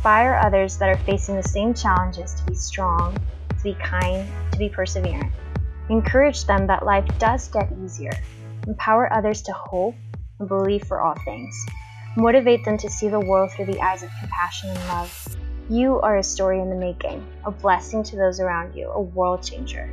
inspire others that are facing the same challenges to be strong, to be kind, to be perseverant. Encourage them that life does get easier. Empower others to hope and believe for all things. Motivate them to see the world through the eyes of compassion and love. You are a story in the making, a blessing to those around you, a world changer.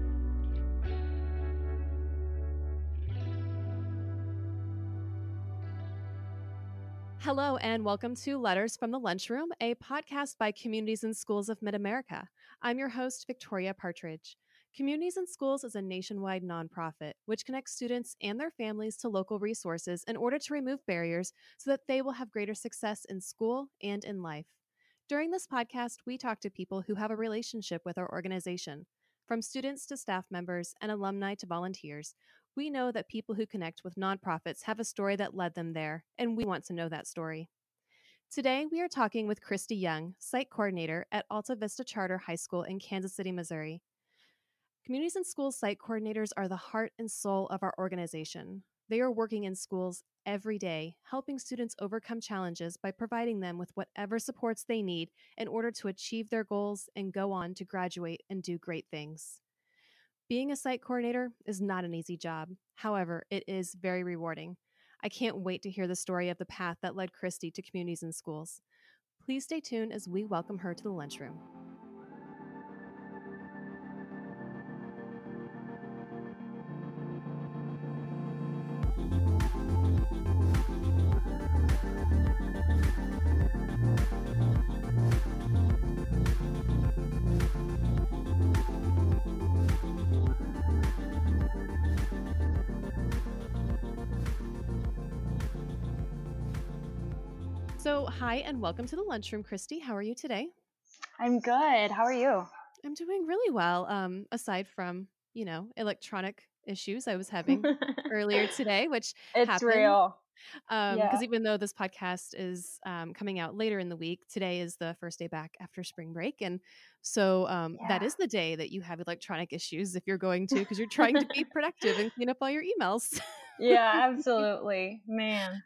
Hello and welcome to Letters from the Lunchroom, a podcast by Communities and Schools of Mid-America. I'm your host, Victoria Partridge. Communities and Schools is a nationwide nonprofit which connects students and their families to local resources in order to remove barriers so that they will have greater success in school and in life. During this podcast, we talk to people who have a relationship with our organization. From students to staff members and alumni to volunteers, we know that people who connect with nonprofits have a story that led them there, and we want to know that story. Today, we are talking with Christy Young, Site Coordinator at Alta Vista Charter High School in Kansas City, Missouri. Communities and Schools site coordinators are the heart and soul of our organization. They are working in schools every day, helping students overcome challenges by providing them with whatever supports they need in order to achieve their goals and go on to graduate and do great things. Being a site coordinator is not an easy job. However, it is very rewarding. I can't wait to hear the story of the path that led Christy to Communities and Schools. Please stay tuned as we welcome her to the lunchroom. So, hi and welcome to the lunchroom, Christy. How are you today? I'm good. How are you? I'm doing really well. Aside from, electronic issues I was having earlier today, which It's happened. real. Because even though this podcast is coming out later in the week, today is the first day back after spring break. And so that is the day that you have electronic issues if you're going to, because you're trying to be productive and clean up all your emails. Yeah, absolutely. Man.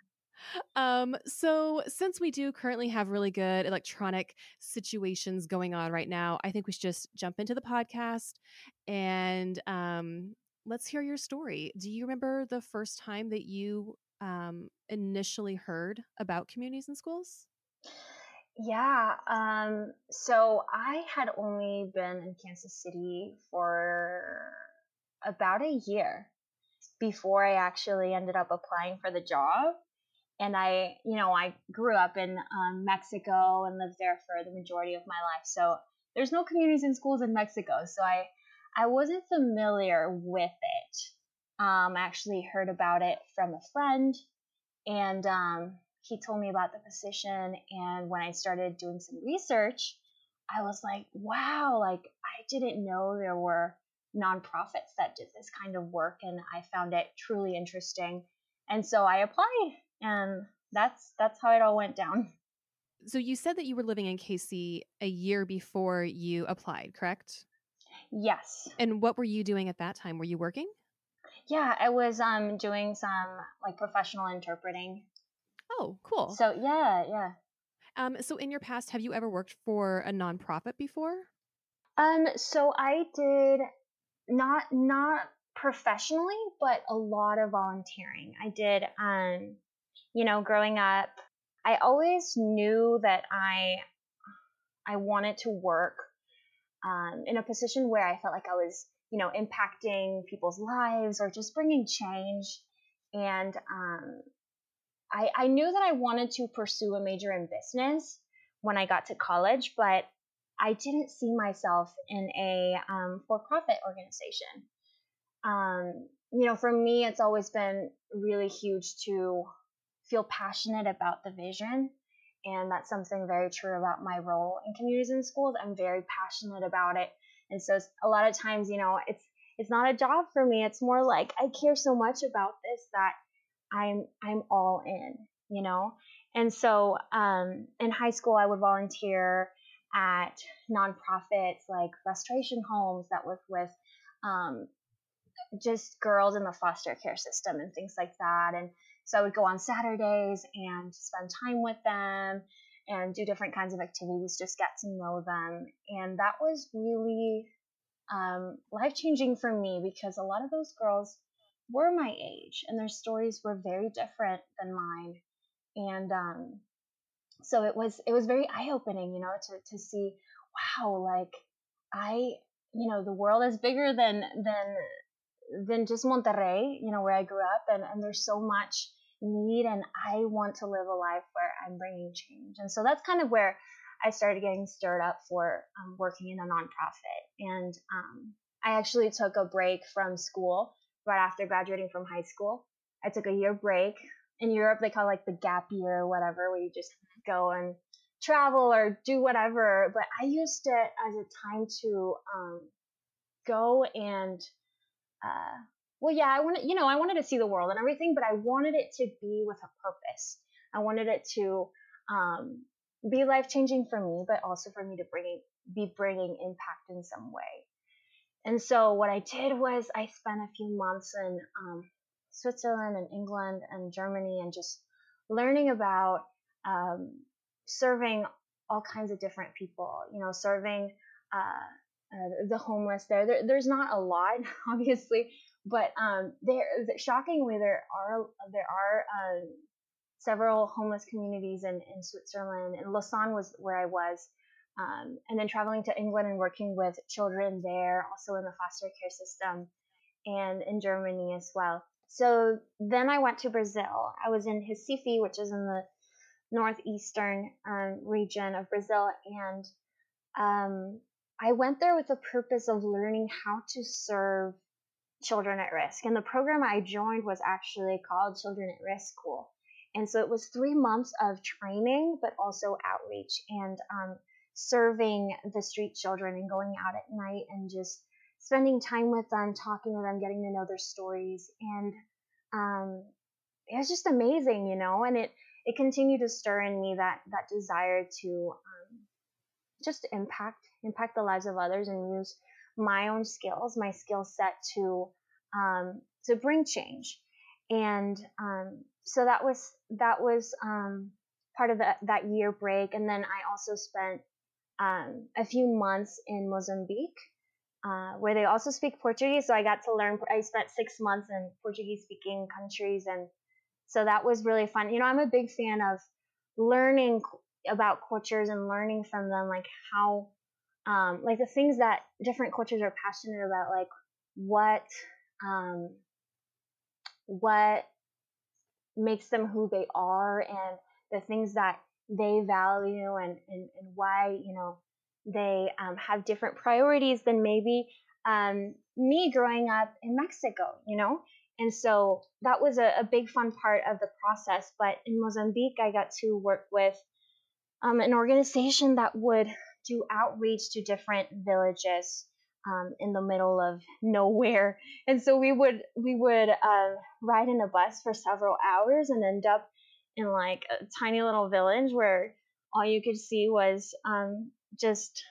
So since we do currently have really good electronic situations going on right now, I think we should just jump into the podcast and let's hear your story. Do you remember the first time that you initially heard about Communities and Schools? Yeah. So I had only been in Kansas City for about a year before I actually ended up applying for the job. And I grew up in Mexico and lived there for the majority of my life. So there's no Communities and Schools in Mexico. So I wasn't familiar with it. I actually heard about it from a friend, and he told me about the position. And when I started doing some research, I was like, wow, like I didn't know there were nonprofits that did this kind of work, and I found it truly interesting. And so I applied, and that's how it all went down. So you said that you were living in KC a year before you applied, correct? Yes. And what were you doing at that time? Were you working? Yeah, I was doing some like professional interpreting. Oh, cool. So yeah. So in your past, have you ever worked for a nonprofit before? So I did not professionally, but a lot of volunteering. I did growing up, I always knew that I wanted to work in a position where I felt like I was, impacting people's lives or just bringing change. And I knew that I wanted to pursue a major in business when I got to college, but I didn't see myself in a for-profit organization. For me, it's always been really huge to feel passionate about the vision. And that's something very true about my role in Communities and Schools. I'm very passionate about it. And so a lot of times, it's not a job for me. It's more like I care so much about this that I'm all in. And so in high school, I would volunteer at nonprofits like restoration homes that work with just girls in the foster care system and things like that. And so I would go on Saturdays and spend time with them. and do different kinds of activities, just get to know them. And that was really life changing for me, because a lot of those girls were my age and their stories were very different than mine. And so it was very eye opening, to see, wow, like I, the world is bigger than just Monterrey, where I grew up, and there's so much need, and I want to live a life where I'm bringing change. And so that's kind of where I started getting stirred up for working in a nonprofit. And I actually took a break from school right after graduating from high school. I took a year break. In Europe, they call it like the gap year or whatever, where you just go and travel or do whatever. But I used it as a time to go and well, yeah, I wanted to see the world and everything, but I wanted it to be with a purpose. I wanted it to be life changing for me, but also for me to be bringing impact in some way. And so what I did was I spent a few months in Switzerland and England and Germany, and just learning about serving all kinds of different people. Serving the homeless there's not a lot, obviously, but shockingly there are several homeless communities in Switzerland, and Lausanne was where I was, and then traveling to England and working with children there, also in the foster care system, and in Germany as well. So then I went to Brazil. I was in Recife, which is in the northeastern region of Brazil, and I went there with the purpose of learning how to serve children at risk. And the program I joined was actually called Children at Risk School. And so it was 3 months of training, but also outreach and serving the street children and going out at night and just spending time with them, talking to them, getting to know their stories. And it was just amazing, and it continued to stir in me that desire to just impact the lives of others and use my own skills, my skill set to bring change. And so that was part of that year break. And then I also spent a few months in Mozambique, where they also speak Portuguese. So I got to learn. I spent 6 months in Portuguese-speaking countries, and so that was really fun. I'm a big fan of learning about cultures and learning from them, like how, like the things that different cultures are passionate about, like what makes them who they are, and the things that they value, and why, they have different priorities than maybe me growing up in Mexico, And so that was a big fun part of the process. But in Mozambique, I got to work with an organization that would do outreach to different villages in the middle of nowhere. And so we would ride in a bus for several hours and end up in like a tiny little village where all you could see was just,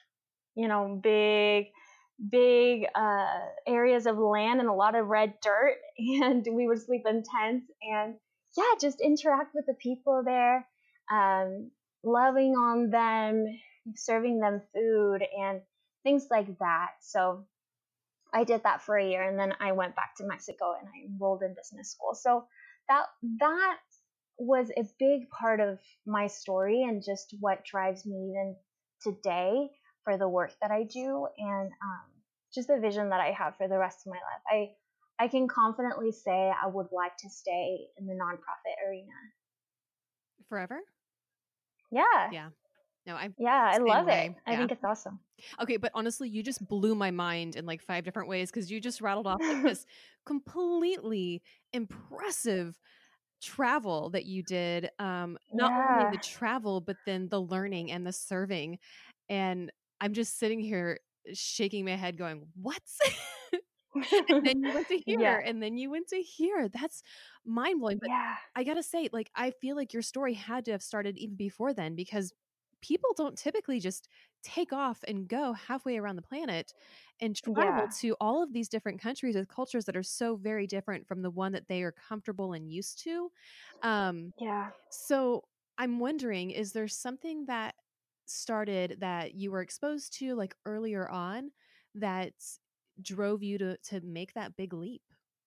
big areas of land and a lot of red dirt. And we would sleep in tents and just interact with the people there, loving on them, serving them food and things like that. So I did that for a year, and then I went back to Mexico and I enrolled in business school. So that was a big part of my story and just what drives me even today for the work that I do, and just the vision that I have for the rest of my life. I can confidently say I would like to stay in the nonprofit arena. Forever? Yeah. Yeah. No, I love it. I think it's awesome. Okay, but honestly, you just blew my mind in like 5 different ways, because you just rattled off like this completely impressive travel that you did. Not only the travel, but then the learning and the serving. And I'm just sitting here shaking my head going, what? And then you went to here, and then you went to here. That's mind blowing. But I gotta say, like, I feel like your story had to have started even before then, because people don't typically just take off and go halfway around the planet and travel to all of these different countries with cultures that are so very different from the one that they are comfortable and used to. So I'm wondering, is there something that started that you were exposed to like earlier on that drove you to make that big leap?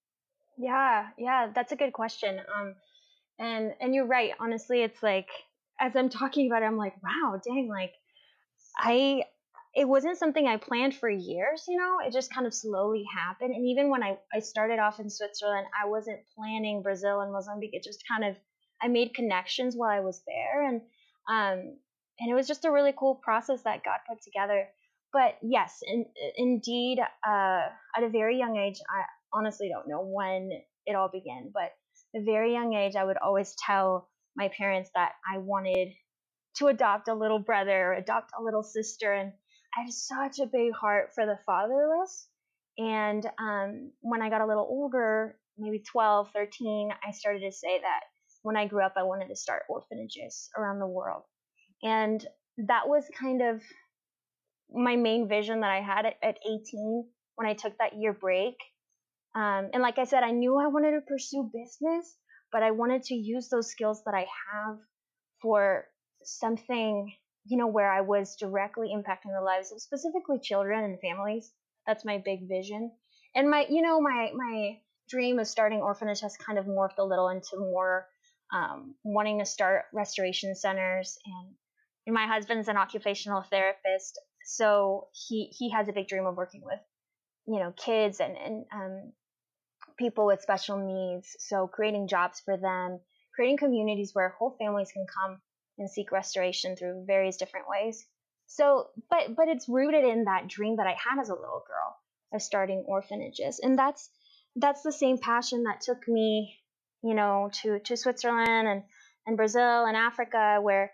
Yeah, that's a good question. And you're right. Honestly, it's like as I'm talking about it, I'm like, wow, dang, like I it wasn't something I planned for years, it just kind of slowly happened. And even when I started off in Switzerland, I wasn't planning Brazil and Mozambique. It just kind of I made connections while I was there, and it was just a really cool process that God put together. But yes, indeed, at a very young age, I honestly don't know when it all began, but at a very young age, I would always tell my parents that I wanted to adopt a little brother or adopt a little sister. And I had such a big heart for the fatherless. And when I got a little older, maybe 12, 13, I started to say that when I grew up, I wanted to start orphanages around the world. And that was kind of my main vision that I had at 18 when I took that year break. And like I said, I knew I wanted to pursue business, but I wanted to use those skills that I have for something, where I was directly impacting the lives of specifically children and families. That's my big vision. And my dream of starting orphanage has kind of morphed a little into more wanting to start restoration centers. And my husband's an occupational therapist, so he has a big dream of working with kids and people with special needs. So creating jobs for them, creating communities where whole families can come and seek restoration through various different ways. So, but it's rooted in that dream that I had as a little girl of starting orphanages, and that's the same passion that took me, to Switzerland and Brazil and Africa, where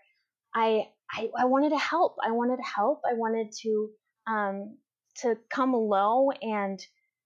I wanted to help. I wanted to help. I wanted to come low and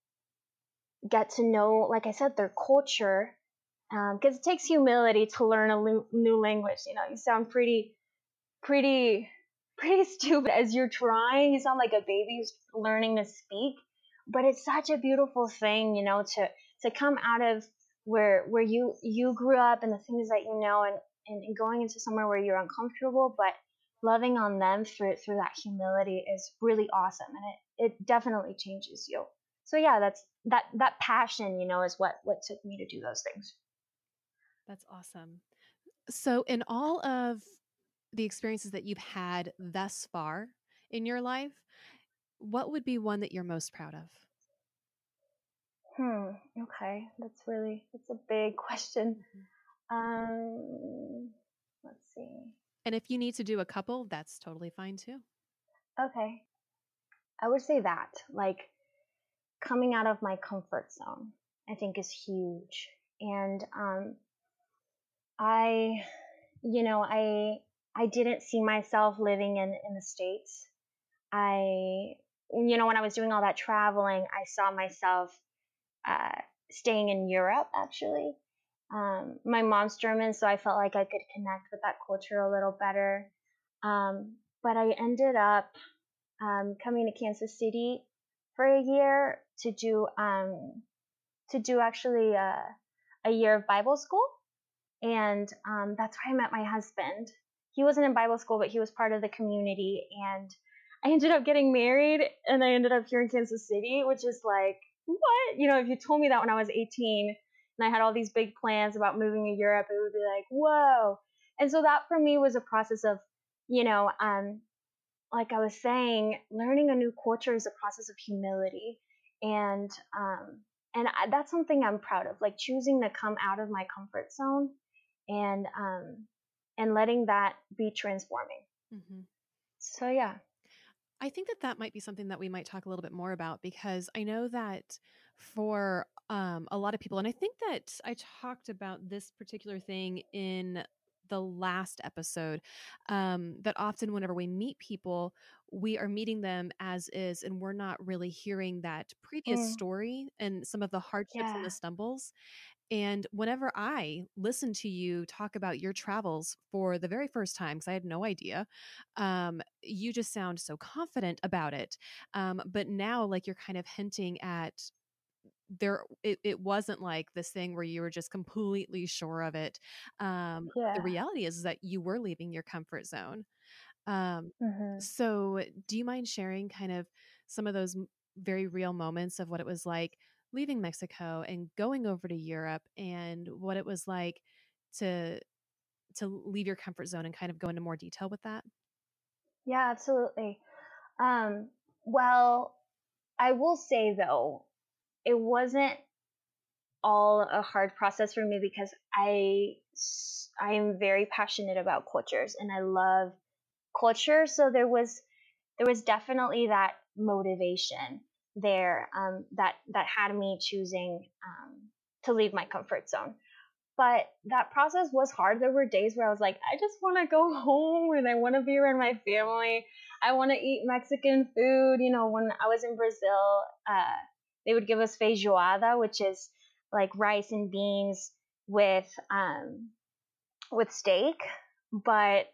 get to know, like I said, their culture, because it takes humility to learn a new language. You sound pretty, pretty stupid as you're trying. You sound like a baby who's learning to speak, but it's such a beautiful thing, to come out of where you grew up and the things that and going into somewhere where you're uncomfortable, but loving on them through that humility is really awesome, and it definitely changes you. So yeah, that passion, is what took me to do those things. That's awesome. So, in all of the experiences that you've had thus far in your life, what would be one that you're most proud of? Okay, that's a big question. Mhm. Let's see. And if you need to do a couple, that's totally fine too. Okay, I would say that, like, coming out of my comfort zone, I think is huge. And I, you know, I didn't see myself living in the States. I, when I was doing all that traveling, I saw myself uh, staying in Europe, actually. My mom's German, so I felt like I could connect with that culture a little better. But I ended up coming to Kansas City for a year to do actually a year of Bible school, and that's where I met my husband. He wasn't in Bible school, but he was part of the community, and I ended up getting married, and I ended up here in Kansas City, which is like, what? If you told me that when I was 18 and I had all these big plans about moving to Europe, it would be like, whoa. And so that for me was a process of, you know, um, like I was saying, learning a new culture is a process of humility, and that's something I'm proud of, like choosing to come out of my comfort zone, and letting that be transforming. Mm-hmm. So yeah. I think that that might be something that we might talk a little bit more about because I know that for a lot of people, and I think that I talked about this particular thing in the last episode, that often whenever we meet people, we are meeting them as is, and we're not really hearing that previous Mm, story and some of the hardships and yeah. the stumbles. And whenever I listen to you talk about your travels for the very first time, because I had no idea, you just sound so confident about it. But now, like you're kind of hinting at it wasn't like this thing where you were just completely sure of it. The Yeah. reality is that you were leaving your comfort zone. Um, Hmm. so do you mind sharing kind of some of those very real moments of what it was like leaving Mexico and going over to Europe, and what it was like to leave your comfort zone, and kind of go into more detail with that? Yeah, absolutely. Um, well, I will say though, it wasn't all a hard process for me because I am very passionate about cultures and I love culture. So there was definitely that motivation there, that had me choosing, to leave my comfort zone. But that process was hard. There were days where I was like, I just want to go home and I want to be around my family. I want to eat Mexican food. When I was in Brazil, they would give us feijoada, which is like rice and beans with with steak. But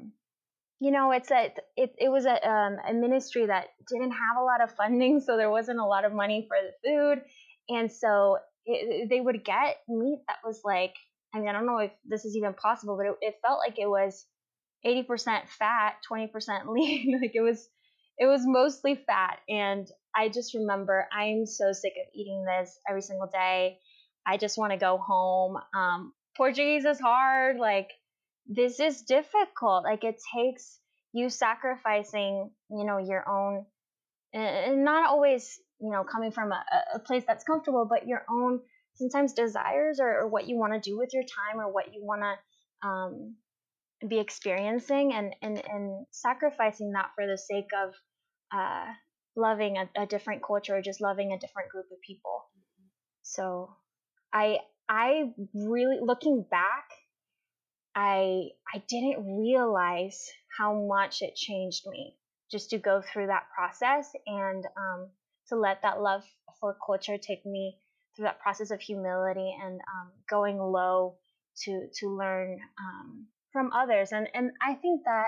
it was a ministry that didn't have a lot of funding, so there wasn't a lot of money for the food, and so they would get meat that was like, I mean, I don't know if this is even possible, but it felt like it was 80% fat, 20% lean. Like it was mostly fat, and I just remember I'm so sick of eating this every single day. I just want to go home. Portuguese is hard. Like this is difficult. Like it takes you sacrificing, your own, and not always, coming from a place that's comfortable, but your own sometimes desires, or what you want to do with your time, or what you want to be experiencing, and sacrificing that for the sake of uh, loving a different culture, or just loving a different group of people. So I I really, looking back, I didn't realize how much it changed me just to go through that process, and to let that love for culture take me through that process of humility, and going low to learn from others. And I think that,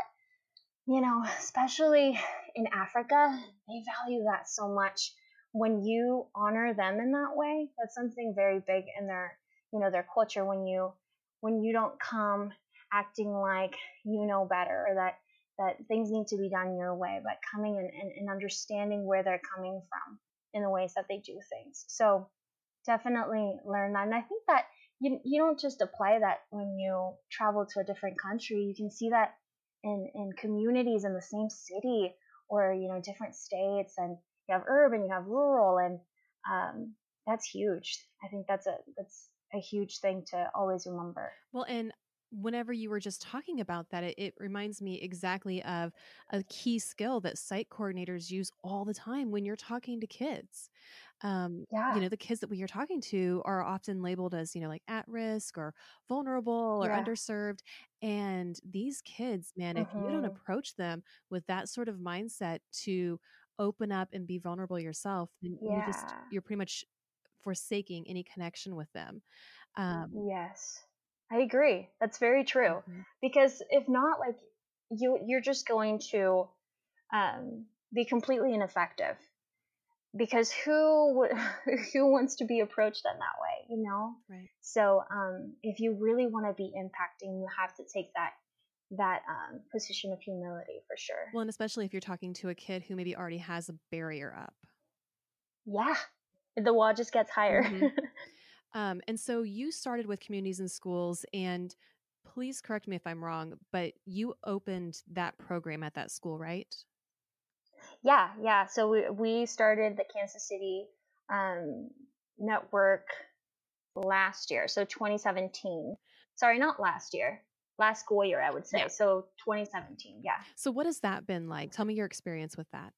especially in Africa, they value that so much. When you honor them in that way, that's something very big in their culture. When you don't come acting like you know better, or that things need to be done your way, but coming and understanding where they're coming from in the ways that they do things. So definitely learn that. And I think that you don't just apply that when you travel to a different country. You can see that in communities in the same city, or different states, and you have urban, you have rural, and that's huge. I think that's a huge thing to always remember. Well, and whenever you were just talking about that, it reminds me exactly of a key skill that site coordinators use all the time when you're talking to kids. Yeah, The kids that we are talking to are often labeled as, like at risk or vulnerable or yeah. underserved. And these kids, man, if you don't Hmm. approach them with that sort of mindset to open up and be vulnerable yourself, then Yeah. you're pretty much forsaking any connection with them. Um, Yes, I agree. That's very true. mhm. Because if not, like, you're just going to be completely ineffective. Because who wants to be approached in that way? Right. So if you really want to be impacting, you have to take that position of humility for sure. Well, and especially if you're talking to a kid who maybe already has a barrier up. Yeah, the wall just gets higher. Hmm. And so you started with communities and schools, and please correct me if I'm wrong, but you opened that program at that school, right? Yeah. So we started the Kansas City um, network last year, so 2017. Sorry, not last year. Last school year, I would Yeah. say. So 2017. Yeah. So what has that been like? Tell me your experience with that.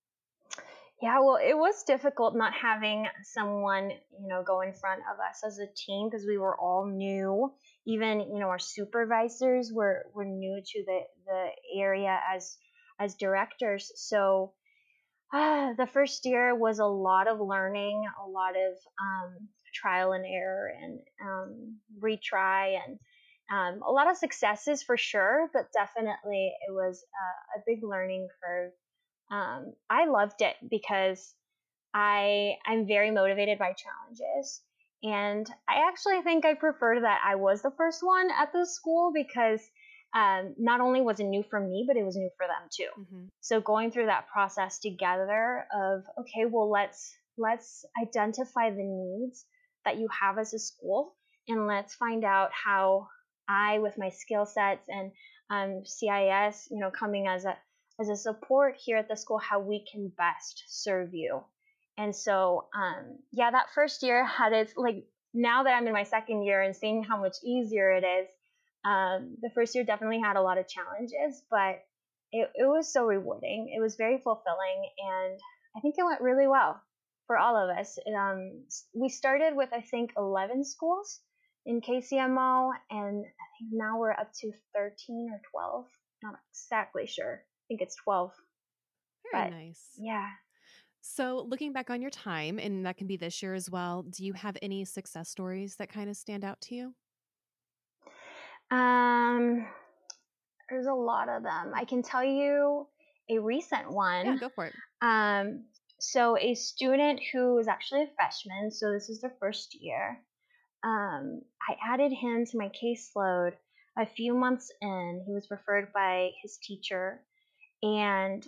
Yeah, well, it was difficult not having someone, go in front of us as a team, because we were all new. Even, our supervisors were new to the area as directors. So the first year was a lot of learning, a lot of trial and error, and retry, and a lot of successes for sure, but definitely it was a big learning curve. I loved it because I'm very motivated by challenges. And I actually think I prefer that I was the first one at the school because not only was it new for me, but it was new for them too. Mm-hmm. So going through that process together of, okay, well, let's identify the needs that you have as a school, and let's find out how I, with my skill sets and CIS, coming as a support here at the school, how we can best serve you. And so, yeah, that first year had its, like, now that I'm in my second year and seeing how much easier it is, the first year definitely had a lot of challenges, but it was so rewarding. It was very fulfilling, and I think it went really well for all of us. We started with, I think, 11 schools in KCMO, and I think now we're up to 13 or 12. Not exactly sure. I think it's 12. Very But nice. yeah. So, looking back on your time, and that can be this year as well, do you have any success stories that kind of stand out to you? There's a lot of them. I can tell you a recent Yeah, one. go for it. So a student who is actually a freshman, so this is their first year. I added him to my caseload a few months in. He was referred by his teacher, and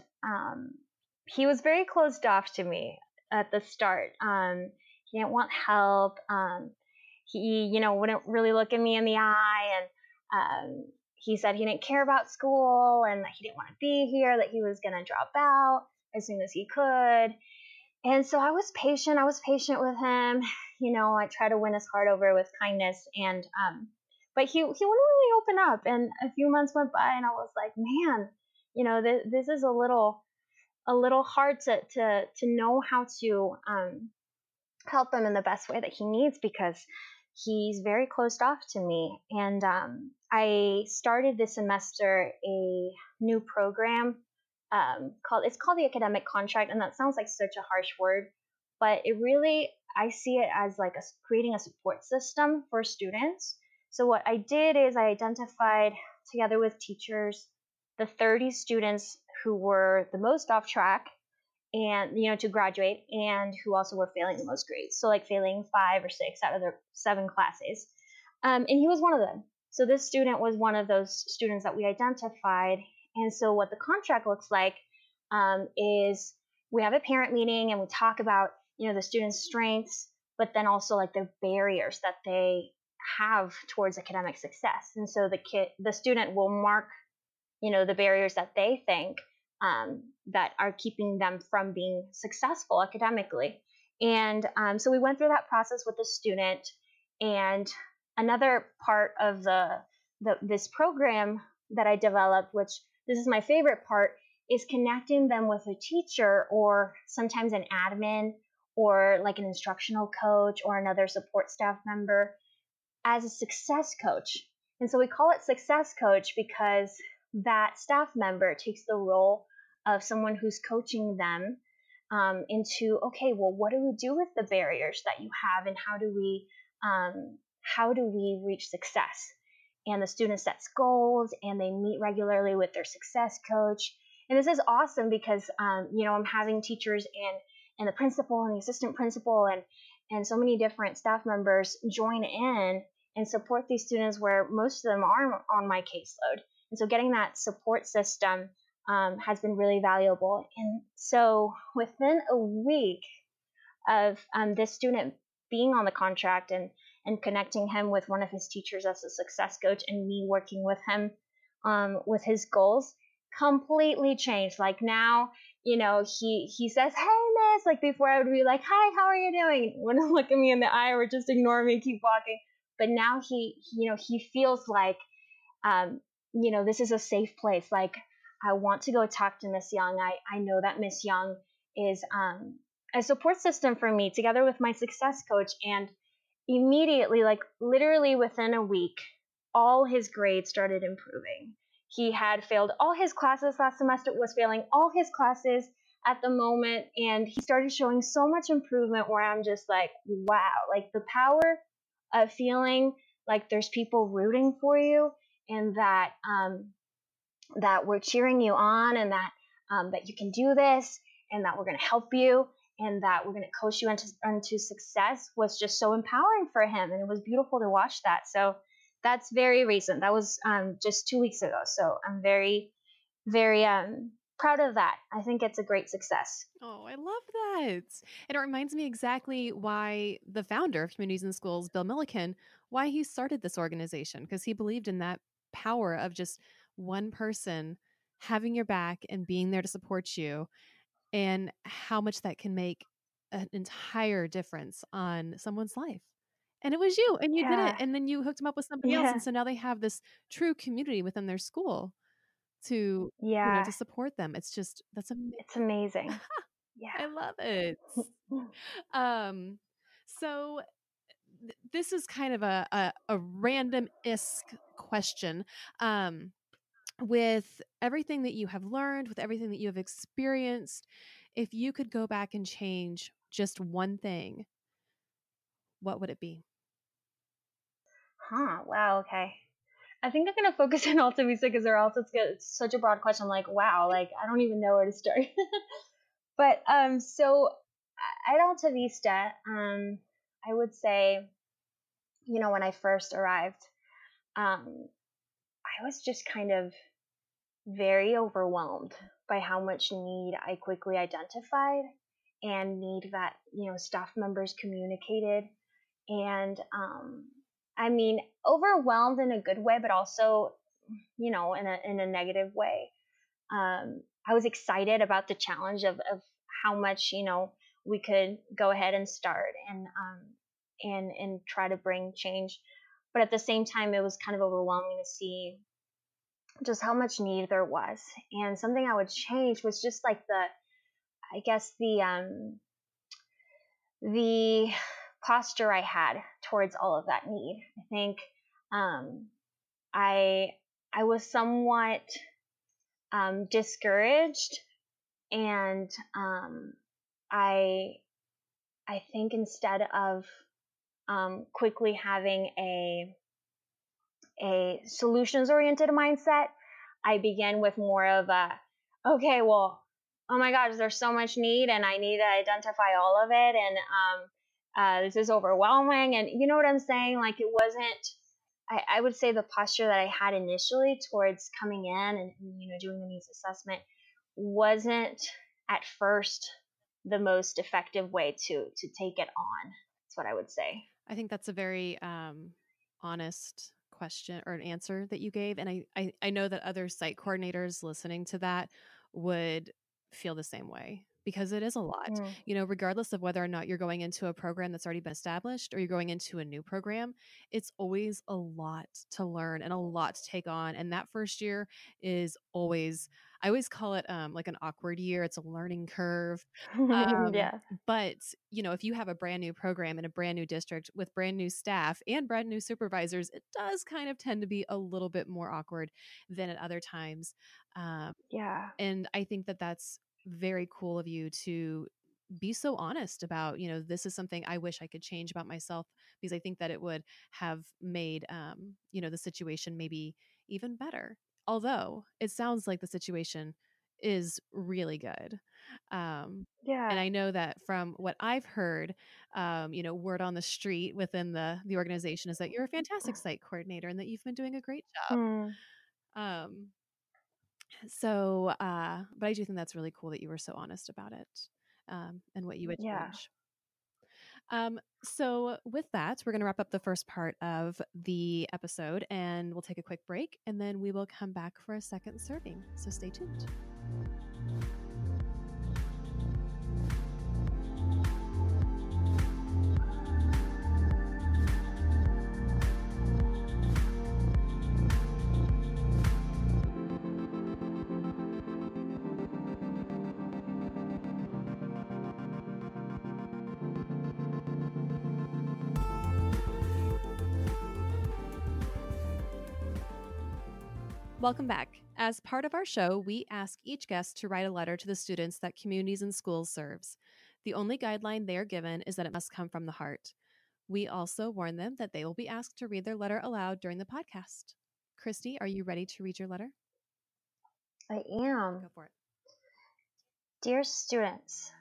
he was very closed off to me at the start. He didn't want help. He, wouldn't really look at me in the eye, and he said he didn't care about school and that he didn't want to be here, that he was going to drop out as soon as he could. And so I was patient. With him. I tried to win his heart over with kindness, and but he wouldn't really open up. And a few months went by, and I was like, man, this is a little hard to know how to help him in the best way that he needs, because he's very closed off to me. And I started this semester a new program called the academic contract, and that sounds like such a harsh word, but I see it as like creating a support system for students. So what I did is I identified, together with teachers, the 30 students who were the most off track and to graduate, and who also were failing the most grades, so like failing 5 or 6 out of their 7 classes, and he was one of them. So this student was one of those students that we identified. And so what the contract looks like is we have a parent meeting and we talk about the student's strengths, but then also like the barriers that they have towards academic success. And so the student will mark the barriers that they think that are keeping them from being successful academically. And so we went through that process with the student. And another part of this program that I developed, which this is my favorite part, is connecting them with a teacher, or sometimes an admin, or like an instructional coach or another support staff member, as a success coach. And so we call it success coach because that staff member takes the role of someone who's coaching them into, okay, well, what do we do with the barriers that you have, and how do we reach success? And the student sets goals, and they meet regularly with their success coach. And this is awesome because I'm having teachers and the principal and the assistant principal and so many different staff members join in and support these students, where most of them are on my caseload. And so getting that support system has been really valuable. And so within a week of this student being on the contract and connecting him with one of his teachers as a success coach, and me working with him with his goals, completely changed. Like now, he says, "Hey, miss," like before I would be like, "Hi, how are you doing?" Wouldn't look at me in the eye or just ignore me, keep walking. But now he feels like, this is a safe place. Like, I want to go talk to Miss Young. I know that Miss Young is a support system for me, together with my success coach. And immediately, like literally within a week, all his grades started improving. He had failed all his classes last semester, was failing all his classes at the moment, and he started showing so much improvement, where I'm just like, wow, like the power of feeling like there's people rooting for you, and that that we're cheering you on, and that that you can do this, and that we're going to help you. and that we're going to coach you into success was just so empowering for him. And it was beautiful to watch that. So that's very recent. That was just 2 weeks ago. So I'm very, very proud of that. I think it's a great success. Oh, I love that. And it reminds me exactly why the founder of Communities in Schools, Bill Milliken, why he started this organization, because he believed in that power of just one person having your back and being there to support you, and how much that can make an entire difference on someone's life. And it was you, and you did it. Yeah. And then you hooked them up with somebody else. And Yeah. so now they have this true community within their school to, Yeah. to support them. It's just, that's amazing. It's amazing. I Yeah. love it. Um, so this is kind of a random-esque question. With everything that you have learned, with everything that you have experienced, if you could go back and change just one thing, what would it be? Wow. Okay. I think I'm gonna focus on Alta Vista because it's such a broad question. Like, wow, like I don't even know where to start. But so at Alta Vista, I would say, when I first arrived, I was just kind of very overwhelmed by how much need I quickly identified and need that, staff members communicated. And I mean, overwhelmed in a good way, but also, in a negative way. I was excited about the challenge of how much, we could go ahead and start and try to bring change. But at the same time, it was kind of overwhelming to see just how much need there was. And something I would change was just like I guess the posture I had towards all of that need. I think um, I was somewhat discouraged, and I I think instead of quickly having a solutions oriented mindset, I began with more of okay, well, oh my gosh, there's so much need, and I need to identify all of it, and this is overwhelming, and you know what I'm saying? Like it wasn't. I would say the posture that I had initially towards coming in and doing the needs assessment wasn't at first the most effective way to take it on. That's what I would say. I think that's a very honest question or an answer that you gave. And I know that other site coordinators listening to that would feel the same way, because it is a lot, Mm. regardless of whether or not you're going into a program that's already been established or you're going into a new program. It's always a lot to learn and a lot to take on. And that first year is always, I always call it like an awkward year. It's a learning curve. Yeah. But, if you have a brand new program in a brand new district with brand new staff and brand new supervisors, it does kind of tend to be a little bit more awkward than at other times. Um, Yeah. and I think that that's very cool of you to be so honest about, this is something I wish I could change about myself, because I think that it would have made, the situation maybe even better. Although it sounds like the situation is really good. And Yeah. I know that from what I've heard, word on the street within the organization is that you're a fantastic site coordinator and that you've been doing a great job. Mm. Um, but I do think that's really cool that you were so honest about it, and what you would Yeah. change. So with that, we're going to wrap up the first part of the episode, and we'll take a quick break, and then we will come back for a second serving. So stay tuned. Welcome back. As part of our show, we ask each guest to write a letter to the students that Communities in Schools serves. The only guideline they are given is that it must come from the heart. We also warn them that they will be asked to read their letter aloud during the podcast. Christy, are you ready to read your letter? I am. Go for it. Dear students,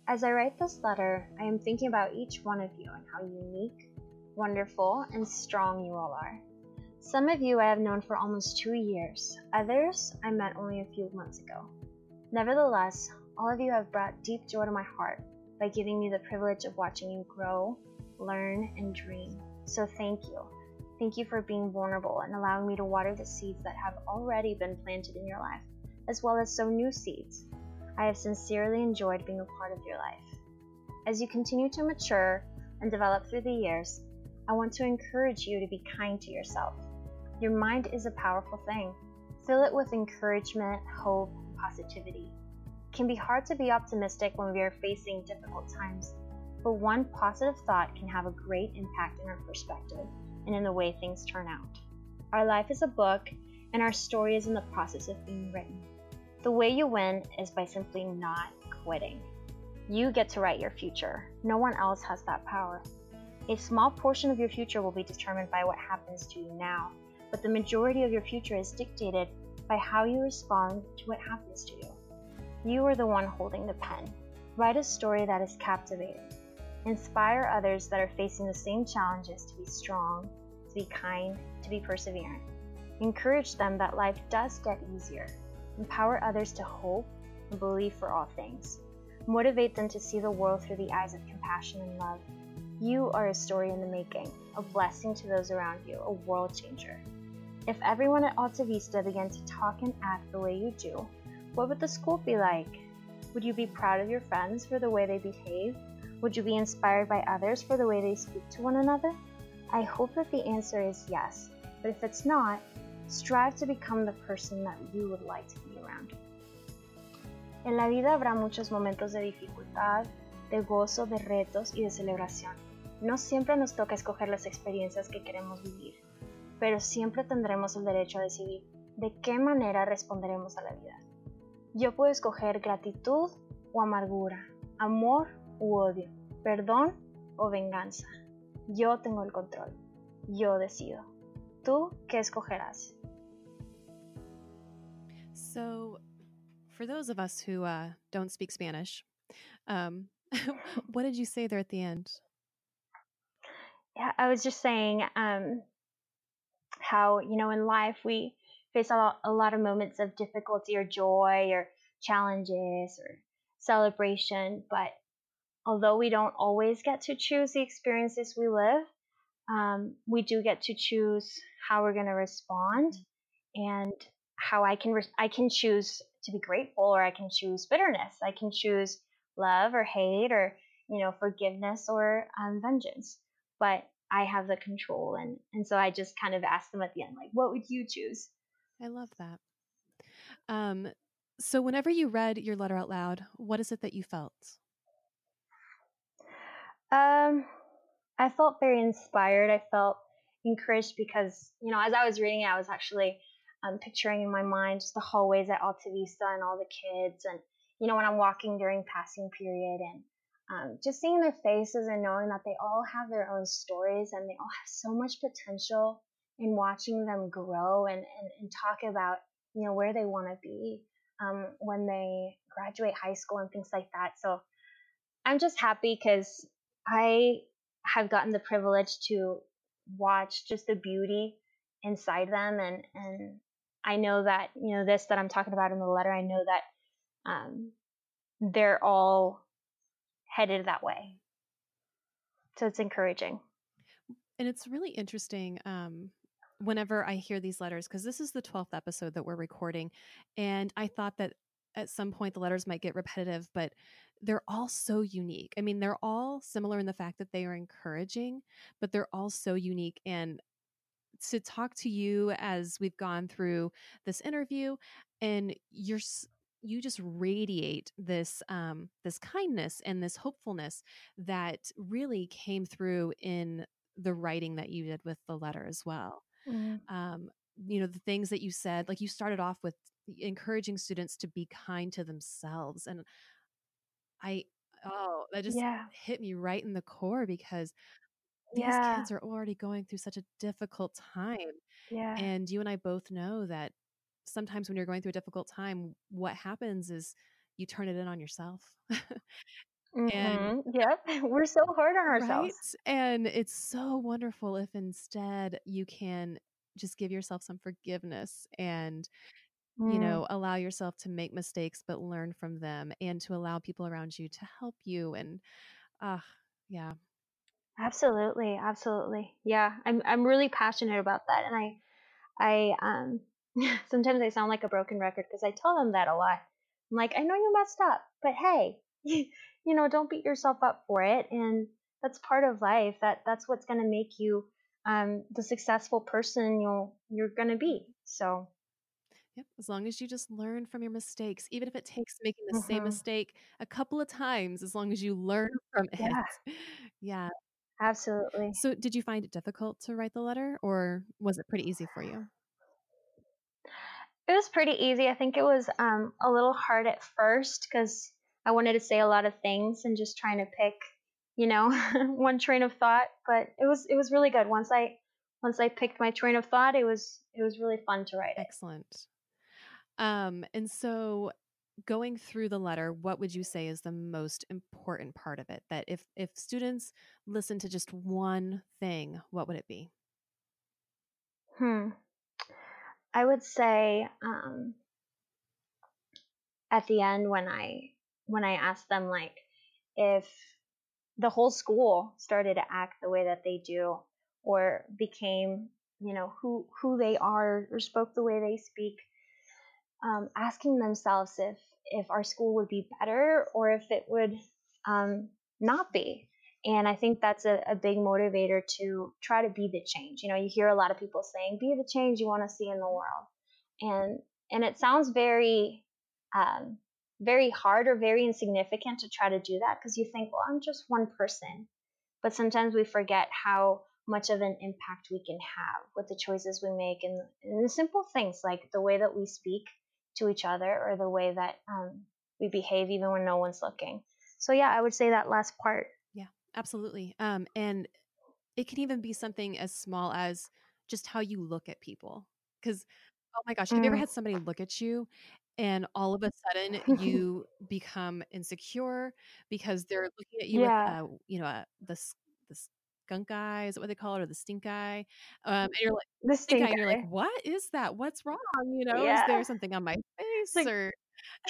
As I write this letter, I am thinking about each one of you and how unique, wonderful, and strong you all are. Some of you I have known for almost 2 years, others I met only a few months ago. Nevertheless, all of you have brought deep joy to my heart by giving me the privilege of watching you grow, learn, and dream. So thank you. Thank you for being vulnerable and allowing me to water the seeds that have already been planted in your life, as well as sow new seeds. I have sincerely enjoyed being a part of your life. As you continue to mature and develop through the years, I want to encourage you to be kind to yourself. Your mind is a powerful thing. Fill it with encouragement, hope, and positivity. It can be hard to be optimistic when we are facing difficult times, but one positive thought can have a great impact in our perspective and in the way things turn out. Our life is a book, and our story is in the process of being written. The way you win is by simply not quitting. You get to write your future. No one else has that power. A small portion of your future will be determined by what happens to you now, but the majority of your future is dictated by how you respond to what happens to you. You are the one holding the pen. Write a story that is captivating. Inspire others that are facing the same challenges to be strong, to be kind, to be perseverant. Encourage them that life does get easier. Empower others to hope and believe for all things. Motivate them to see the world through the eyes of compassion and love. You are a story in the making, a blessing to those around you, a world changer. If everyone at Alta Vista began to talk and act the way you do, what would the school be like? Would you be proud of your friends for the way they behave? Would you be inspired by others for the way they speak to one another? I hope that the answer is yes, but if it's not, strive to become the person that you would like to be around. En la vida habrá muchos momentos de dificultad, de gozo, de retos y de celebración. No siempre nos toca escoger las experiencias que queremos vivir, pero siempre tendremos el derecho a decidir de qué manera responderemos a la vida. Yo puedo escoger gratitud o amargura, amor u odio, perdón o venganza. Yo tengo el control. Yo decido. ¿Tú qué escogerás? So, for those of us who don't speak Spanish, what did you say there at the end? Yeah, I was just saying how, in life we face a lot of moments of difficulty or joy or challenges or celebration, but although we don't always get to choose the experiences we live, we do get to choose how we're going to respond and how I can choose to be grateful, or I can choose bitterness. I can choose love or hate, or forgiveness or vengeance. But I have the control, and so I just kind of asked them at the end, like, what would you choose? I love that. So, whenever you read your letter out loud, what is it that you felt? I felt very inspired. I felt encouraged because, as I was reading it, I was actually picturing in my mind just the hallways at Alta Vista and all the kids. And, when I'm walking during passing period and just seeing their faces and knowing that they all have their own stories and they all have so much potential, and watching them grow and talk about, where they want to be when they graduate high school and things like that. So I'm just happy because I have gotten the privilege to watch just the beauty inside them, and I know that this that I'm talking about in the letter, I know that they're all headed that way, so it's encouraging. And it's really interesting whenever I hear these letters, because this is the 12th episode that we're recording, and I thought that at some point the letters might get repetitive, but they're all so unique. I mean, they're all similar in the fact that they are encouraging, but they're all so unique. And to talk to you as we've gone through this interview, and you just radiate this this kindness and this hopefulness that really came through in the writing that you did with the letter as well. Mm. um, the things that you said, like you started off with encouraging students to be kind to themselves, and I oh, that just Yeah, hit me right in the core, because these yeah, kids are already going through such a difficult time. yeah, And you and I both know that sometimes when you're going through a difficult time, what happens is you turn it in on yourself. And Yep. We're so hard on right? ourselves. And it's so wonderful if instead you can just give yourself some forgiveness and, Mm, allow yourself to make mistakes, but learn from them and to allow people around you to help you. And, ah, yeah. absolutely, absolutely. Yeah, I'm really passionate about that, and I sometimes I sound like a broken record because I tell them that a lot. I'm like, I know you messed up, but hey, don't beat yourself up for it, and that's part of life. That's what's gonna make you the successful person you're gonna be. So, Yep. As long as you just learn from your mistakes, even if it takes making the same hmm mistake a couple of times, as long as you learn from it. yeah, Yeah. absolutely. So, did you find it difficult to write the letter or was it pretty easy for you? It was pretty easy. I think it was a little hard at first because I wanted to say a lot of things and just trying to pick, one train of thought. But it was really good. Once I picked my train of thought, it was really fun to write it. Excellent. And so going through the letter, what would you say is the most important part of it? That if students listen to just one thing, what would it be? Hmm. I would say at the end when I asked them like if the whole school started to act the way that they do or became who they are or spoke the way they speak, asking themselves if our school would be better or if it would not be. And I think that's a big motivator to try to be the change. You hear a lot of people saying, be the change you want to see in the world. And it sounds very um, very hard or very insignificant to try to do that because you think, well, I'm just one person. But sometimes we forget how much of an impact we can have with the choices we make and the simple things like the way that we speak to each other or the way that we behave even when no one's looking. So yeah, I would say that last part. Yeah, absolutely. And it can even be something as small as just how you look at people. Because, oh my gosh, have you ever Mm. had somebody look at you and all of a sudden you become insecure because they're looking at you with, Yeah, the skunk eye, is that what they call it, or the stink eye? And you're like, the stink eye, stink and you're like, eye. what is that? What's wrong? Is Yeah. there something on my face Like or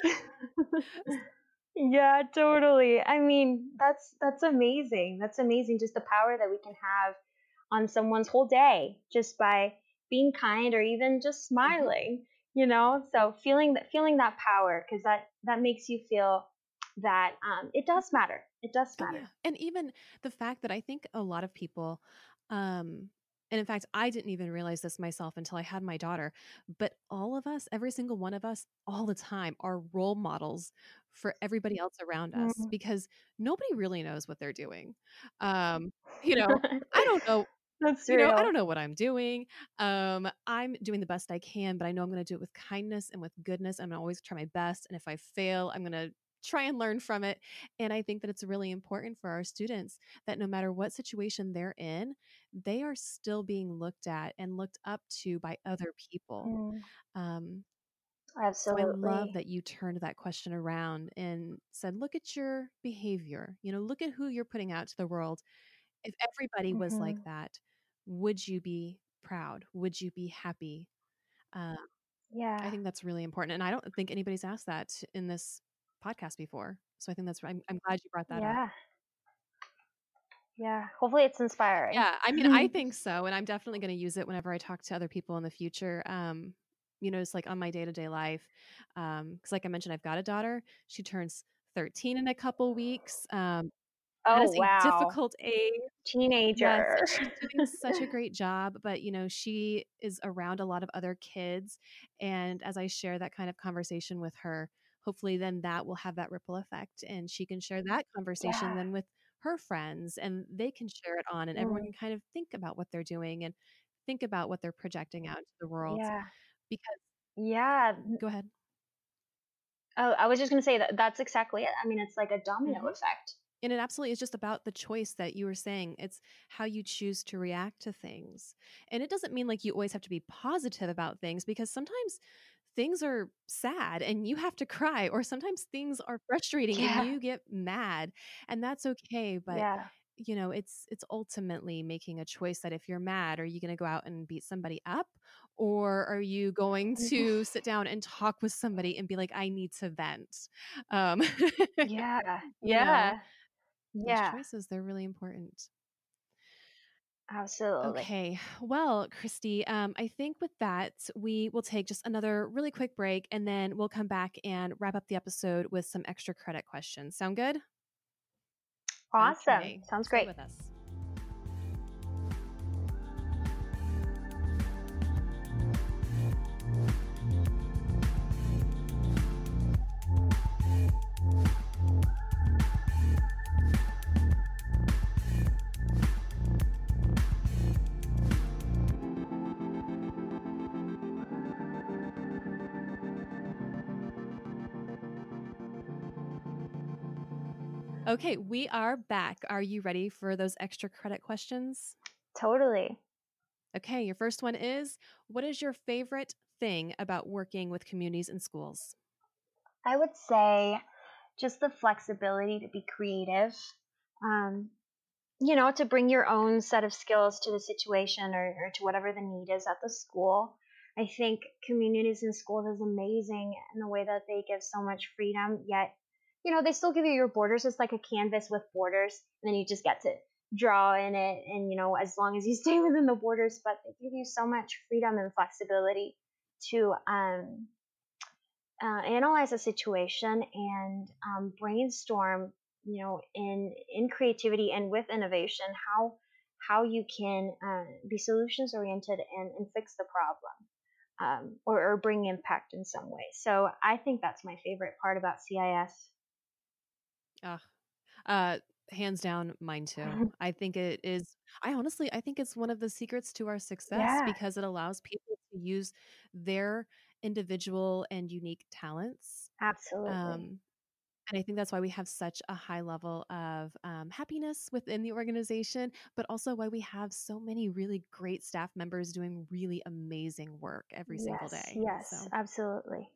yeah, totally. I mean, that's amazing. That's amazing just the power that we can have on someone's whole day just by being kind or even just Mhm. smiling. So feeling that power because that makes you feel that it does matter. It does Oh yeah. matter. And even the fact that I think a lot of people um and in fact I didn't even realize this myself until I had my daughter, but all of us, every single one of us all the time are role models for everybody else around us Mm. because nobody really knows what they're doing. Um you know, I don't know That's I don't real. know what I'm doing. I'm doing the best I can, but I know I'm going to do it with kindness and with goodness. I'm gonna always try my best. And if I fail, I'm going to try and learn from it. And I think that it's really important for our students that no matter what situation they're in, they are still being looked at and looked up to by other people. Mm, Um, so I love absolutely. that you turned that question around and said, look at your behavior, look at who you're putting out to the world. If everybody was like Hmm. that, would you be proud? Would you be happy? Uh, I Yeah. think that's really important, and I don't think anybody's asked that in this podcast before. So I think I'm glad you brought that up. Yeah. Yeah. Hopefully it's inspiring. Yeah, I mean, I think so, and I'm definitely going to use it whenever I talk to other people in the future. It's like on my day to day life, because like I mentioned, I've got a daughter. She turns 13 in a couple weeks. That Oh, is a wow. difficult age. Yes, Teenager. and she's doing such a great job, but, she is around a lot of other kids, and as I share that kind of conversation with her, hopefully then that will have that ripple effect, and she can share that conversation Yeah. then with her friends, and they can share it on, and everyone Mm, can kind of think about what they're doing and think about what they're projecting out into the world. yeah. Because Yeah. go ahead. Oh, I was just gonna say that's exactly it. I mean, it's like a domino Mhm. effect. And it absolutely is just about the choice that you were saying. It's how you choose to react to things. And it doesn't mean like you always have to be positive about things because sometimes things are sad and you have to cry, or sometimes things are frustrating and Yeah. you get mad, and that's okay. But Yeah. it's ultimately making a choice that if you're mad, are you going to go out and beat somebody up, or are you going to sit down and talk with somebody and be like, I need to vent? Um, Yeah. you know, Yeah. those Yeah. choices, they're really important. Absolutely. Okay. Well, Christy, I think with that, we will take just another really quick break and then we'll come back and wrap up the episode with some extra credit questions. Sound good? Awesome. Okay. Sounds Stay great. with us. Okay, we are back. Are you ready for those extra credit questions? Totally. Okay, your first one is, what is your favorite thing about working with communities and schools? I would say just the flexibility to be creative, um, to bring your own set of skills to the situation or to whatever the need is at the school. I think communities in schools is amazing in the way that they give so much freedom, yet, they still give you your borders. It's like a canvas with borders, and then you just get to draw in it, and, as long as you stay within the borders, but they give you so much freedom and flexibility to analyze a situation and brainstorm, in creativity and with innovation, how you can be solutions oriented and fix the problem, or bring impact in some way. So I think that's my favorite part about CIS. Ah, hands down, mine too. I think it is. I think it's one of the secrets to our success Yeah, because it allows people to use their individual and unique talents. absolutely. Um, and I think that's why we have such a high level of happiness within the organization, but also why we have so many really great staff members doing really amazing work every single Yes, day. yes, absolutely.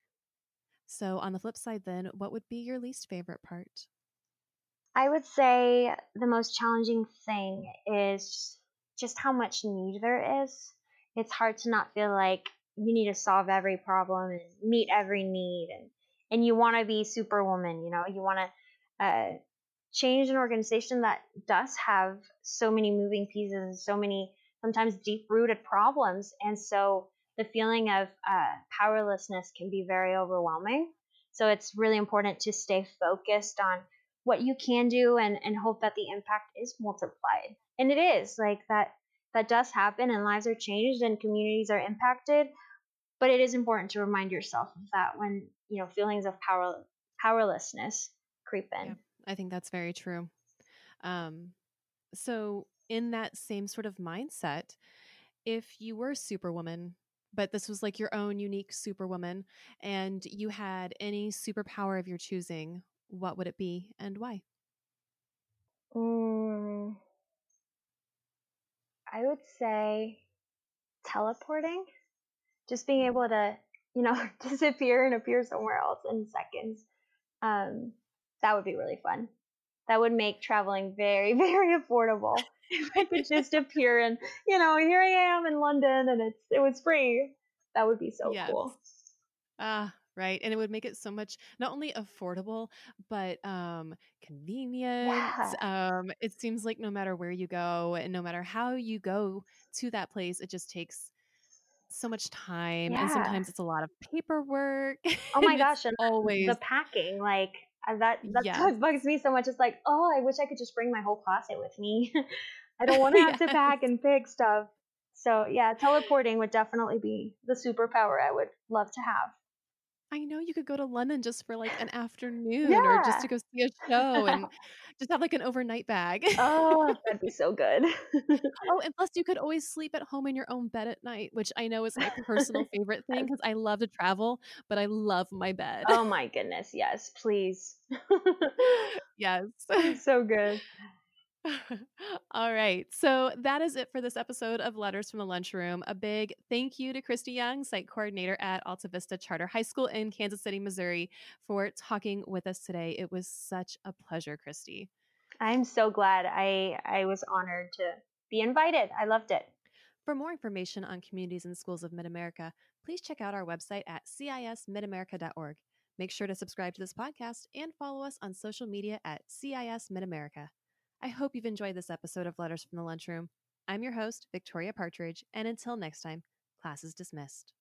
So on the flip side, then, what would be your least favorite part? I would say the most challenging thing is just how much need there is. It's hard to not feel like you need to solve every problem and meet every need, and you want to be superwoman, you want to change an organization that does have so many moving pieces and so many sometimes deep rooted problems. And so the feeling of powerlessness can be very overwhelming. So it's really important to stay focused on what you can do and hope that the impact is multiplied. And it is like that does happen, and lives are changed and communities are impacted. But it is important to remind yourself of that when, feelings of powerlessness creep Yeah, in. I think that's very true. Um, so, in that same sort of mindset, if you were Superwoman, but this was like your own unique Superwoman, and you had any superpower of your choosing, what would it be and why? Mm, I would say teleporting, just being able to, disappear and appear somewhere else in seconds. Um, that would be really fun. That would make traveling very, very affordable. If I could just appear and, here I am in London and it was free. That would be so Yes. cool. Ah, right. And it would make it so much not only affordable, but convenient. Yeah. It seems like no matter where you go and no matter how you go to that place, it just takes so much time. And Yeah. sometimes it's a lot of paperwork Oh my and it's gosh, and the always, packing, like that's yes. what bugs me so much. It's like, oh, I wish I could just bring my whole closet with me. I don't want to have to Yes. pack and pick stuff. So yeah, teleporting would definitely be the superpower I would love to have. I know you could go to London just for like an afternoon or just to Yeah. go see a show and just have like an overnight bag. Oh, that'd be so good. Oh, and plus you could always sleep at home in your own bed at night, which I know is my personal favorite thing Yes. because I love to travel, but I love my bed. Oh my goodness, yes, please. Yes. So good. All right. So that is it for this episode of Letters from the Lunchroom. A big thank you to Christy Young, site coordinator at Alta Vista Charter High School in Kansas City, Missouri, for talking with us today. It was such a pleasure, Christy. I'm so glad. I was honored to be invited. I loved it. For more information on communities and schools of Mid-America, please check out our website at cismidamerica.org. Make sure to subscribe to this podcast and follow us on social media at CIS Mid-America. I hope you've enjoyed this episode of Letters from the Lunchroom. I'm your host, Victoria Partridge, and until next time, class is dismissed.